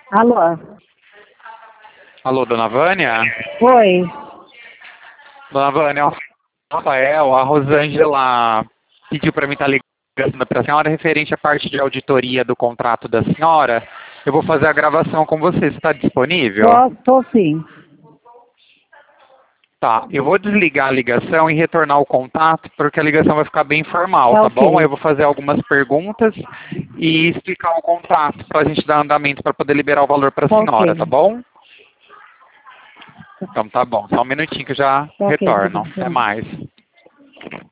Alô? Alô, dona Vânia? Oi. Dona Vânia, é o Rafael, a Rosângela pediu para mim estar ligando para a senhora referente à parte de auditoria do contrato da senhora. Eu vou fazer a gravação com você. Você está disponível? Tô sim. Tá, eu vou desligar a ligação e retornar o contato, porque a ligação vai ficar bem formal, Tá tá bom? Aí ok. eu vou fazer algumas perguntas e explicar o contrato para a gente dar andamento para poder liberar o valor para a Tá senhora, ok. tá bom? Então tá bom, só um minutinho que eu já Tá ok, retorno. obrigada. Até mais.